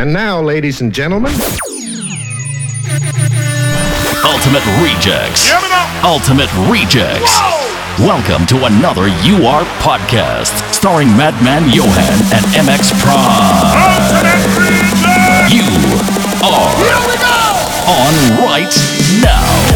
And now, ladies and gentlemen, Ultimate Rejects. Ultimate Rejects. Whoa! Welcome to another UR podcast, starring Madman Johan and MX Prime. Ultimate Rejects! You are Here we go! On right now.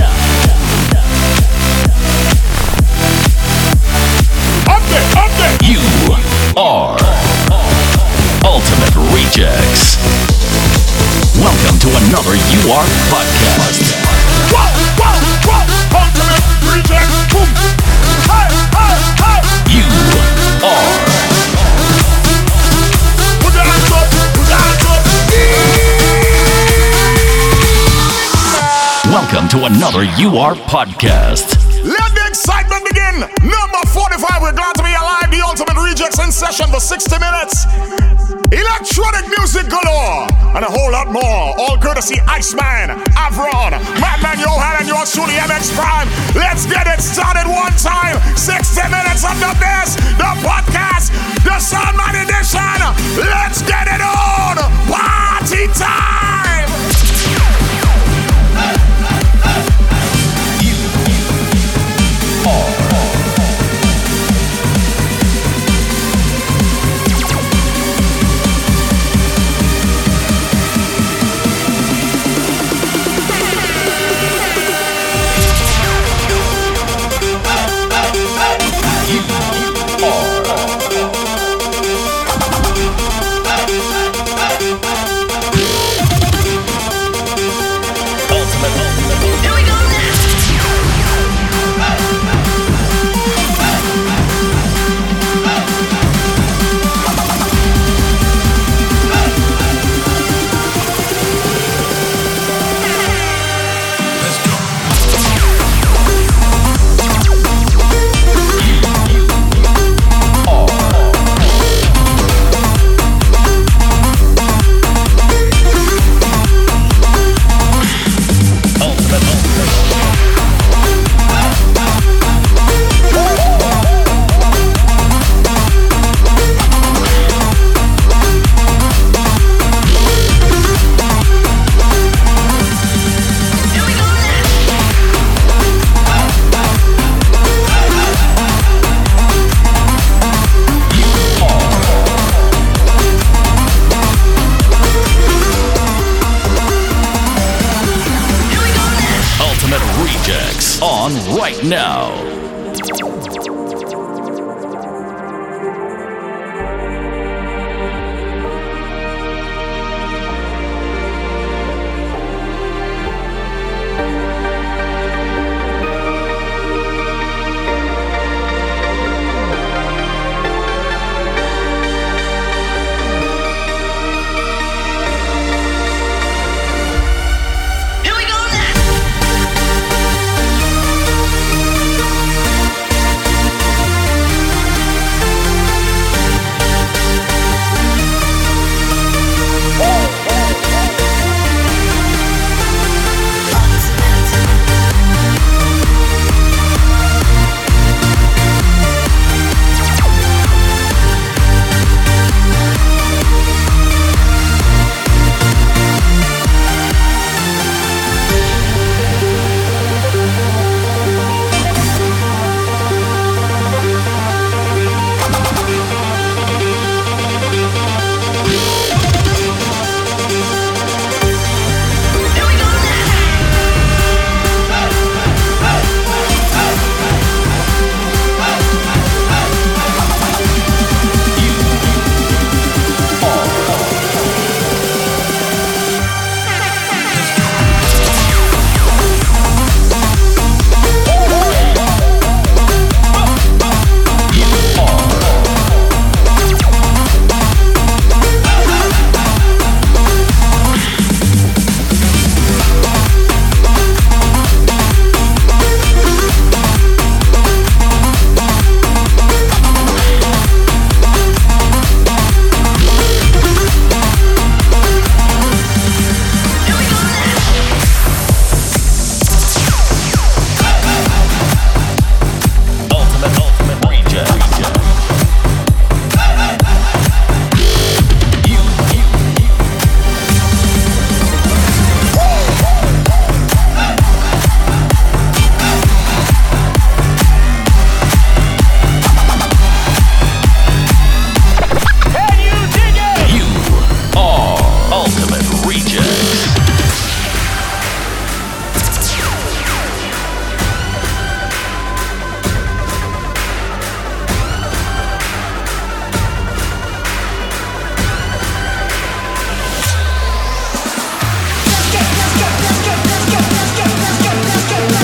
Update! You are Ultimate Rejects. Welcome to another UR podcast. Whoa! Ultimate Rejects! Boom! Hey! You are. Put your hands up! Welcome to another UR podcast. Let the excitement begin! Number 45, we're glad to be alive. The Ultimate Rejects in session for 60 minutes. Electronic music galore, and a whole lot more. All courtesy Iceman, Avron, Madman Johan, and yours truly, MX Prime. Let's get it started one time. 60 minutes of the best, the podcast, the Soundman edition. Let's get it on! Party time! On right now.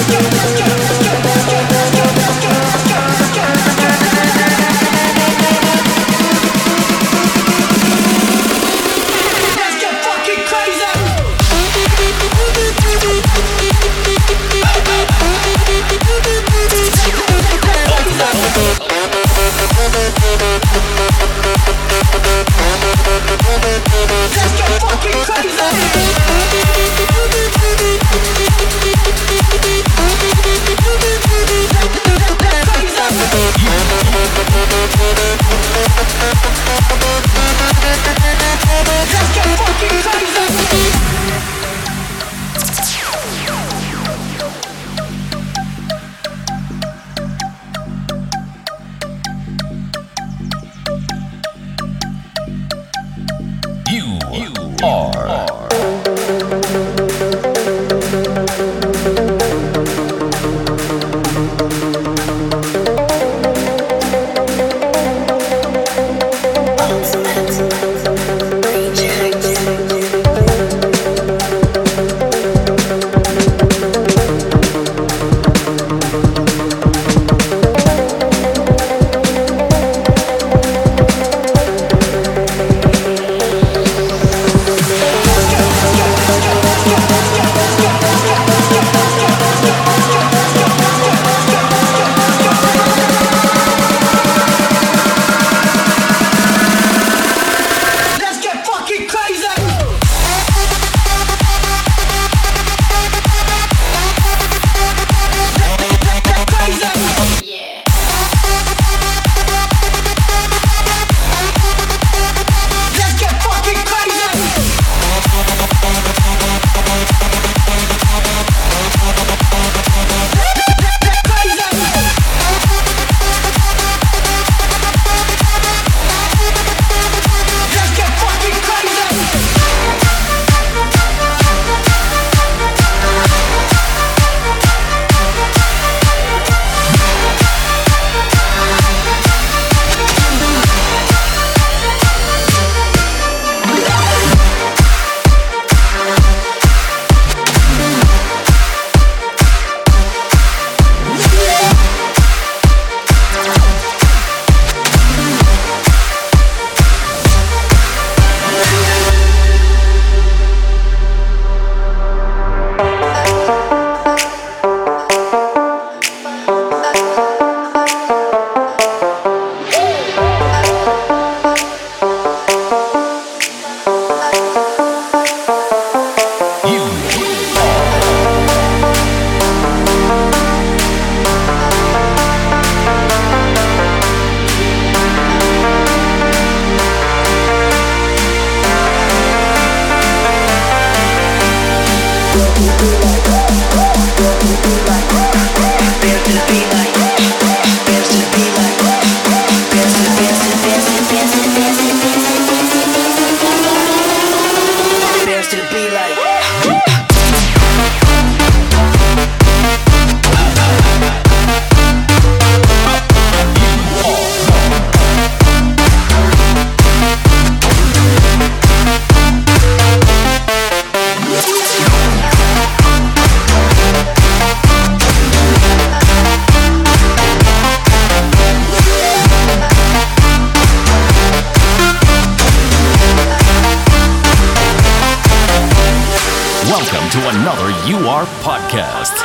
Welcome to another UR podcast.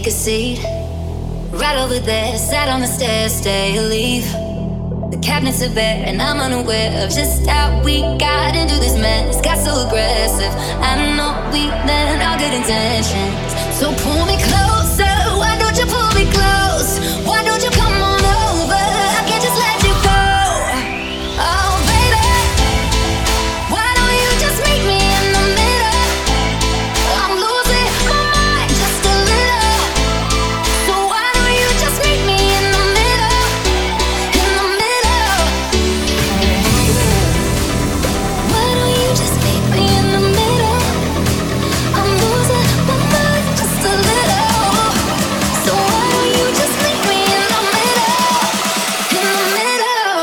take a seat. Right over there, sat on the stairs, stay or leave. The cabinets are bare and I'm unaware of just how we got into this mess. Got so aggressive, I know we meant all good intentions. So pull me closer, why don't you pull me close? Why don't you come on over? I can't just let you go. Oh baby, why don't you just meet me in the middle? I'm losing my mind just a little. So why don't you just meet me in the middle? In the middle. Why don't you just meet me in the middle? I'm losing my mind just a little. So why don't you just meet me in the middle? In the middle.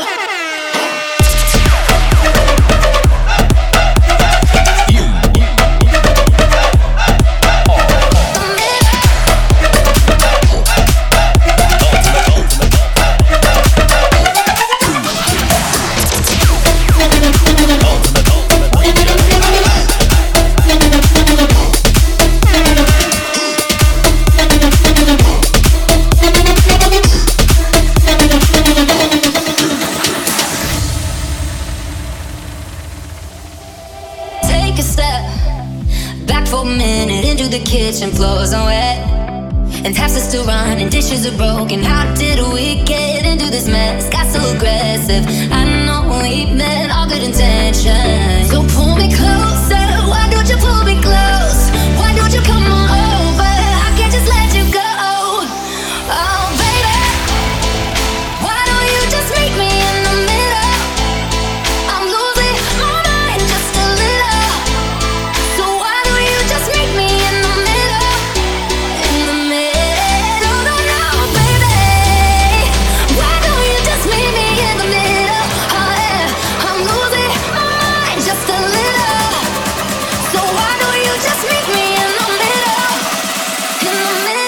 Take a step back for a minute into the kitchen, floors are wet, and taps are still running, dishes are broken. How did we get into this mess? Got so aggressive, I know we meant all good intentions. So pull me closer, why don't you pull me close? Why don't you come on over? I can't just let you go. Oh baby, why don't you just meet me in the middle? I'm losing my mind just a little. So why don't you just meet me in the middle? In the middle, no, no, baby. Why don't you just meet me in the middle? Oh yeah, I'm losing my mind just a little. So why don't you just meet me in the middle? In the middle.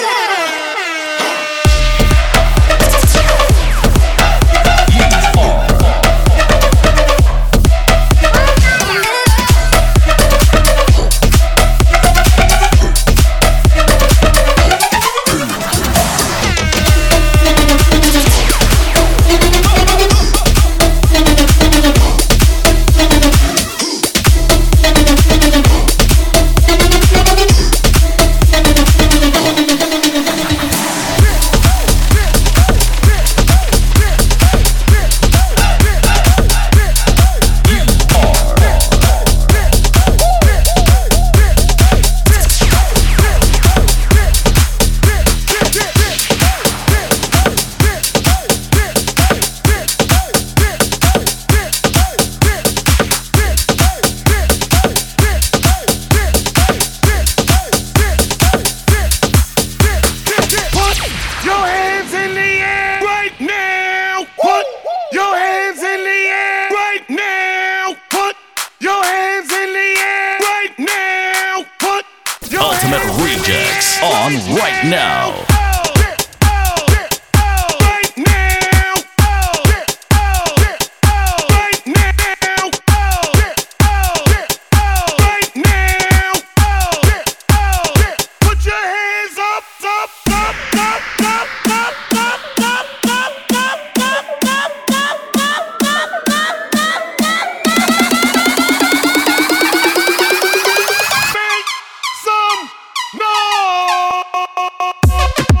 Put your hands in the air right now. Put your hands in the air right now. Put your hands in the air right now. Put your Ultimate hands in the Rejects air on right now. Right now. Right now. Right now. Put your hands up, up, up, up, up, up, up, up, up, up, up, up, up, Make some noise.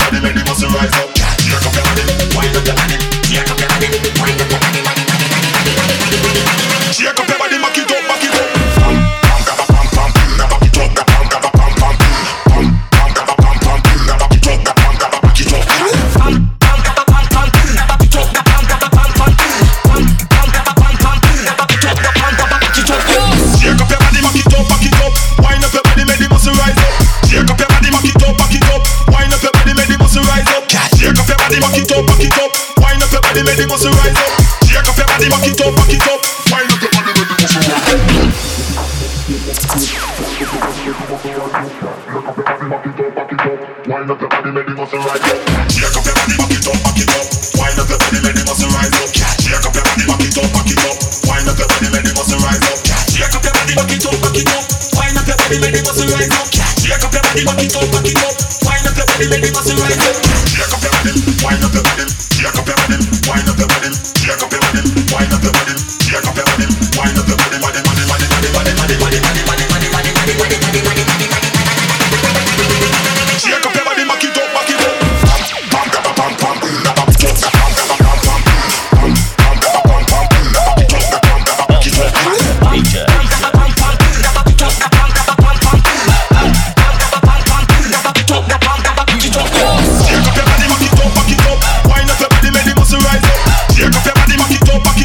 body, make the muscle rise up. Shake up your body, wind up your body. Shake up your body, wind up your body, body, body, body, body, body, body. Shake up your body, back it up, back it up. Pam, pam, gaba, pam, pam, back it up, pam, gaba, pam, pam, pam, pam, gaba, pam, pam, back it up, pam, gaba, back it up. Pam, pam, gaba, pam, pam, back it up, pam, gaba, pam, pam, pam, pam, gaba, pam, pam, back it up, pam, gaba, back it up. Shake up your body, back it up, wind up your body, make the muscle rise up. Shake up your body, back it up, wind up your body, make the muscle rise up. Shake up your body, back it up, wind up your body, make the muscle rise up. Shake up your body, back it up, wind up your body, make the muscle rise up. Wind up your body, make the muscle rise up. Shake up your body, back it up, wind up your body, make the muscle rise up. Shake up your body, back it up, wind up your body, make the muscle rise up. Shake up your body, back it up, wind up your body, make the muscle rise up. Shake up your body, back it up, wind up your body, make the muscle rise up. Shake up your body, wind up your body, shake up your body, wind up your body, shake up your body, wind up your body, shake up your body, wind up your body, body, body, body, body, body, body, body, body, body, body, body, body, body, body, body, body. Shake up your body, back it up, back it up. Pam, pam, pam, pam, pam, pam, pam, pam, pam, back it up, DJ. Shake up your body, back it up, wind up your body, make the muscle rise up. Shake up your body, back it up,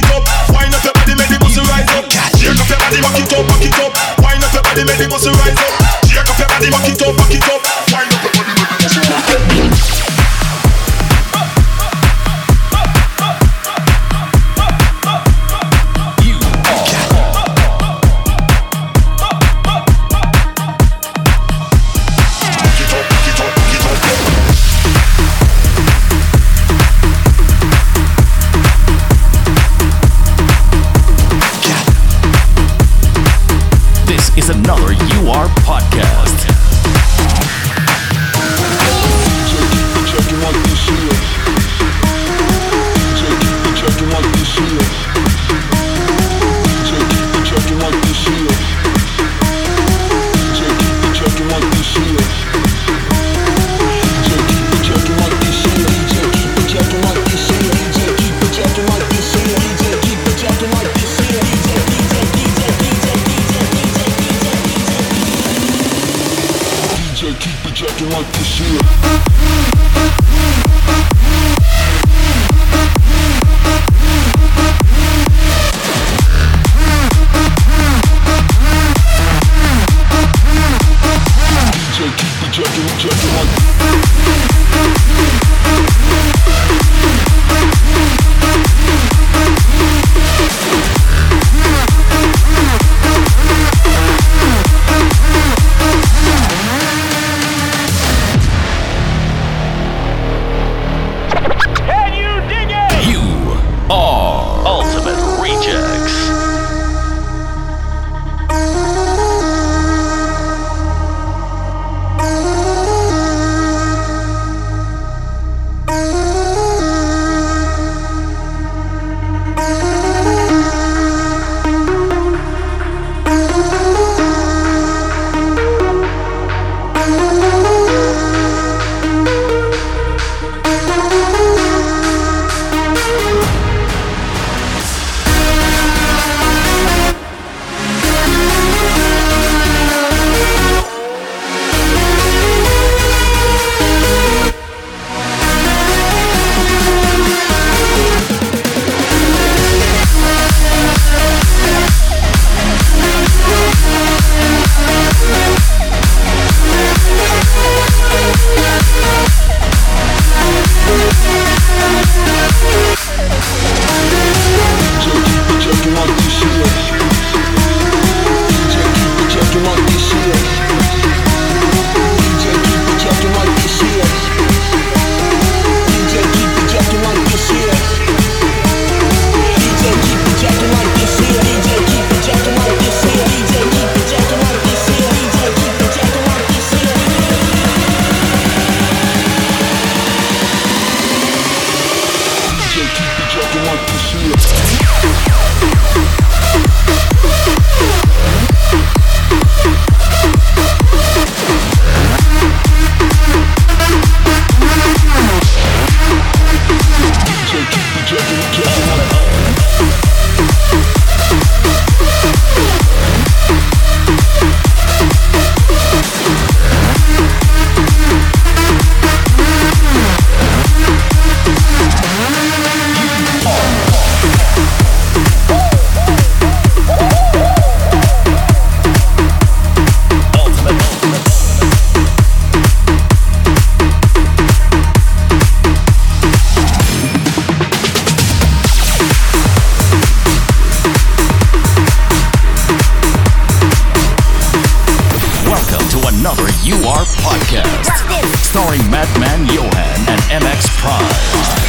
Johan and MX Prime.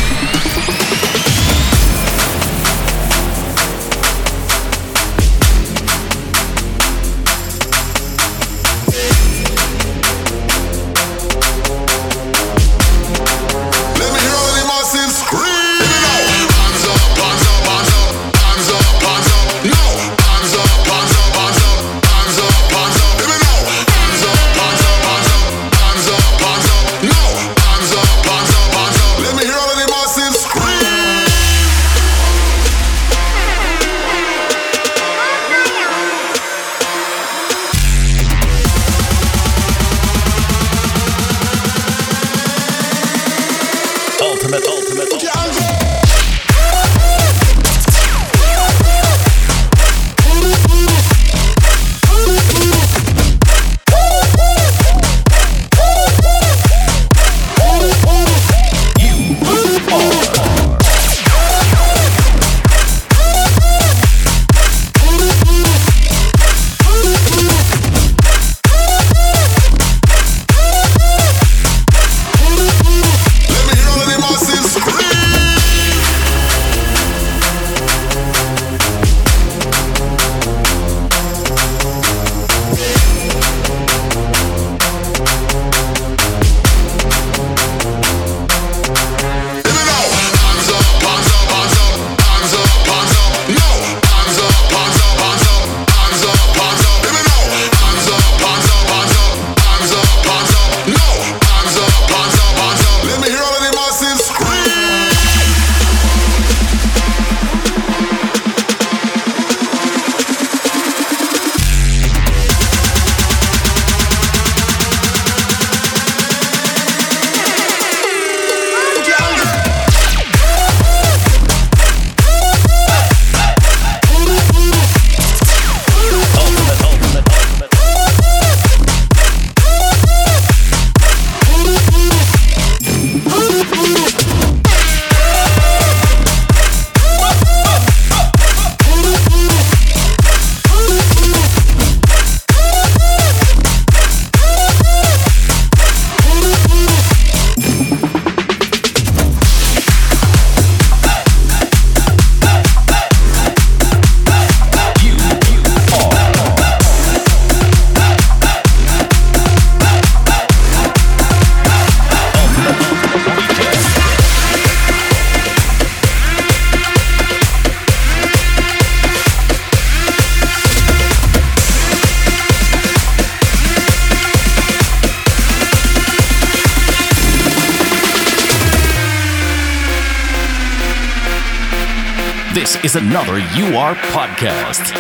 This is another UR podcast.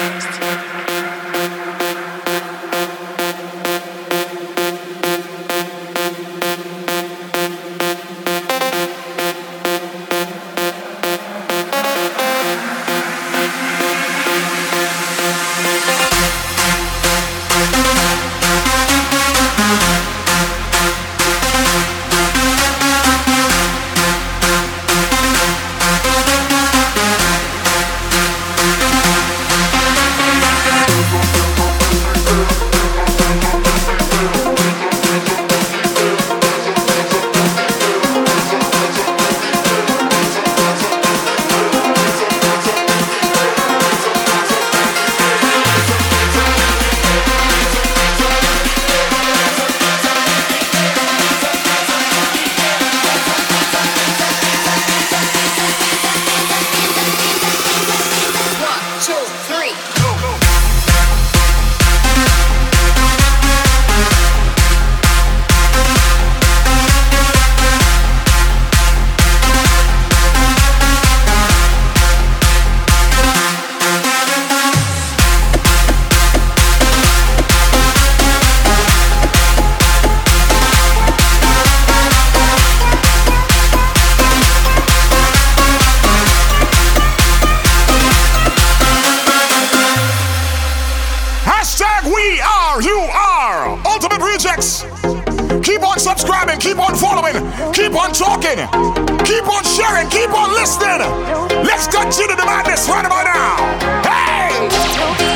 Keep on subscribing, keep on following, keep on talking, keep on sharing, keep on listening. Let's continue the madness right about now. Hey!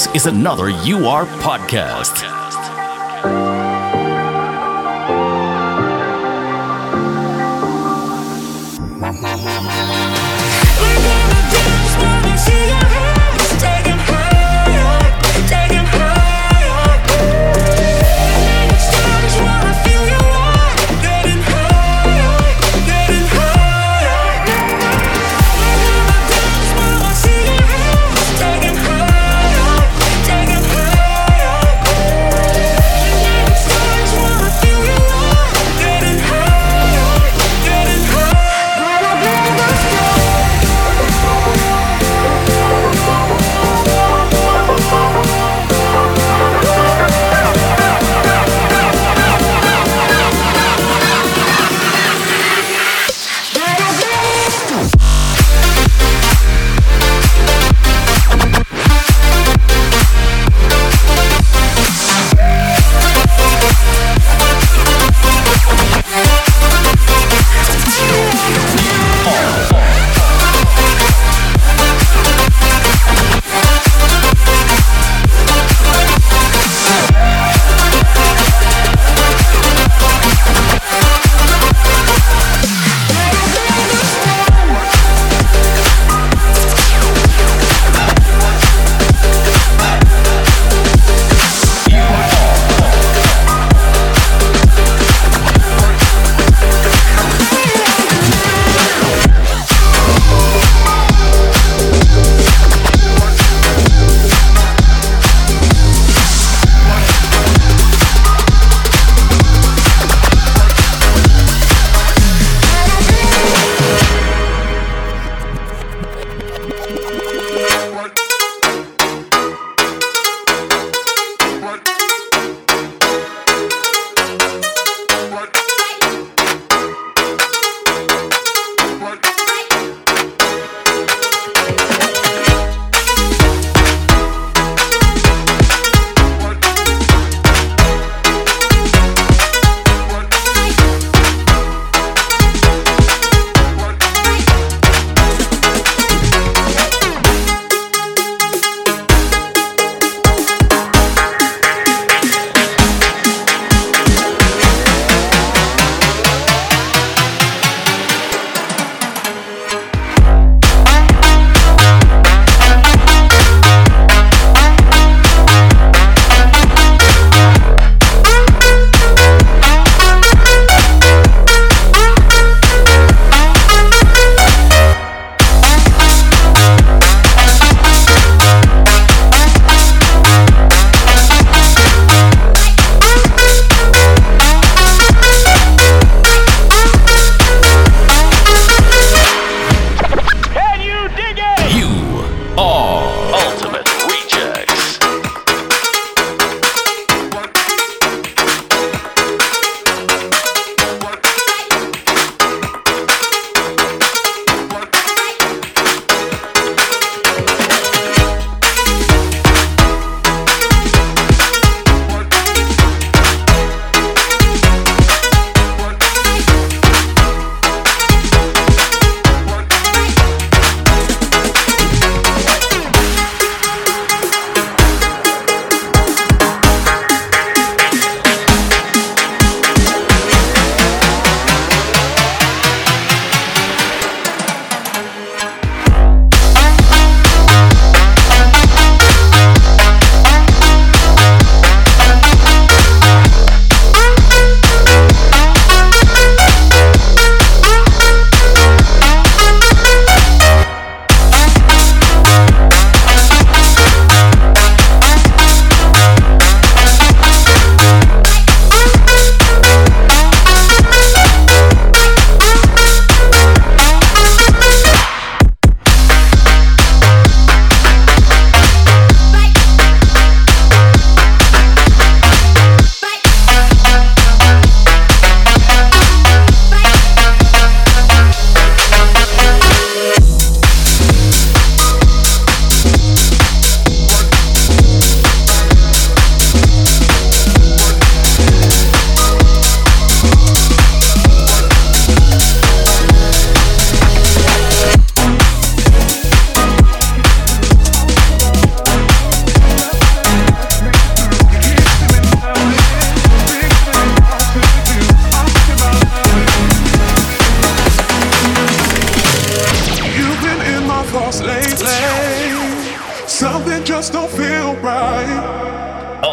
This is another UR podcast.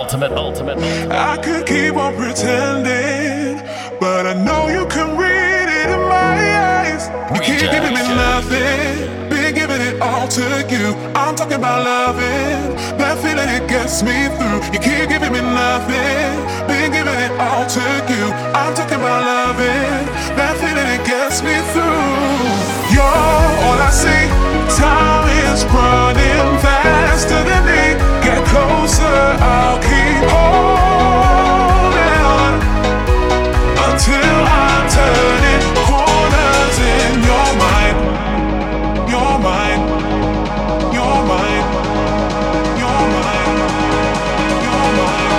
ultimate. I could keep on pretending, but I know you can read it in my eyes. You keep giving me nothing, been giving it all to you. I'm talking about loving, that feeling it gets me through. You keep giving me nothing, been giving it all to you. I'm talking about loving, that feeling it gets me through. You're all I see, time is running faster than me. Get closer, I'll keep holding on until I'm turning corners in your mind. Your mind, your mind, your mind, your mind.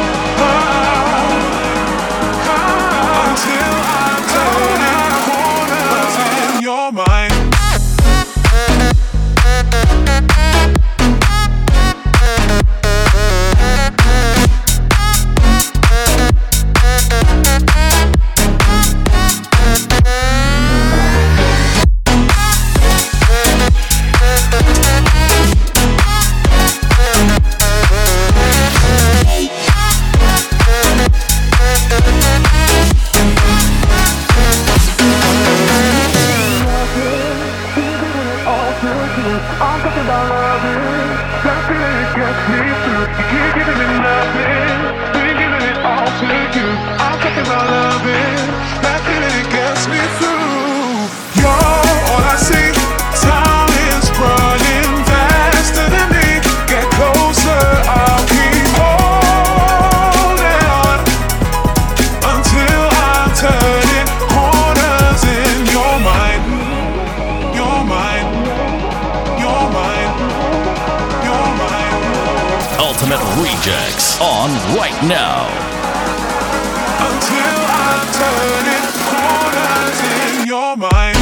Until I'm turning corners in your mind. Rejects on right now. Until I'm turning corners in your mind.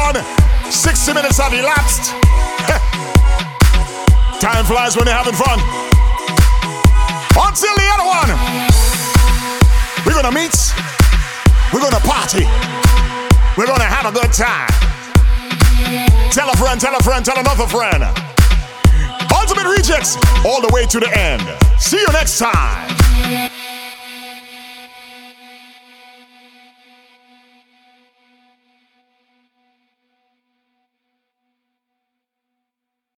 one. 60 minutes have elapsed. Time flies when you're having fun. Until the other one, we're gonna meet, we're gonna party, we're gonna have a good time. Tell a friend, tell a friend, tell another friend. Ultimate Rejects all the way to the end. See you next time.